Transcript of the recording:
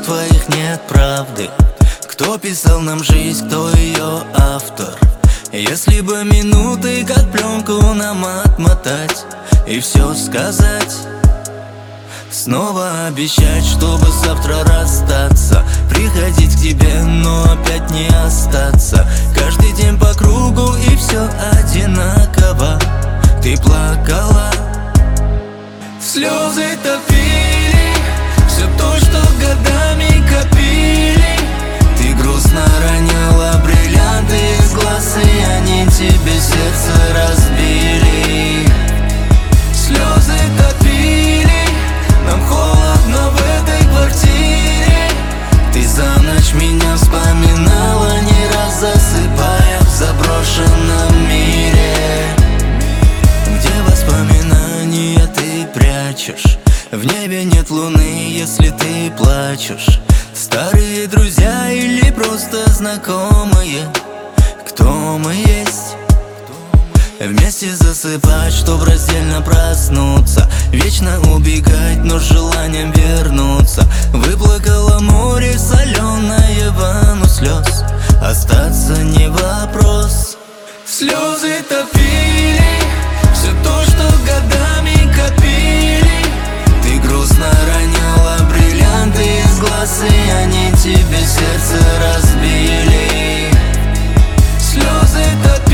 твоих нет правды. Кто писал нам жизнь, кто ее автор? Если бы минуты, как пленку, нам отмотать и все сказать, снова обещать, чтобы завтра расстаться, приходить к тебе, но опять не остаться. Каждый день по кругу и все одинаково. Ты плакала, слезы топили все то, что годами копили. Ты грустно роняла бриллианты из глаз, и они тебе сердце разбили. Слезы топили, нам холодно в этой квартире. Ты за ночь меня вспоминала, не раз засыпая в заброшенном мире, где воспоминания ты прячешь. В небе нет луны, если ты плачешь. Старые друзья или просто знакомые, кто мы есть? Вместе засыпать, чтоб раздельно проснуться, вечно убегать, но с желанием вернуться. Выплакало море соленое, ванну слез, остаться не вопрос. Слезы топили все то, что годами копили. Ты грустно роняла бриллианты из глаз, и они тебе сердце разбили. Слезы топили.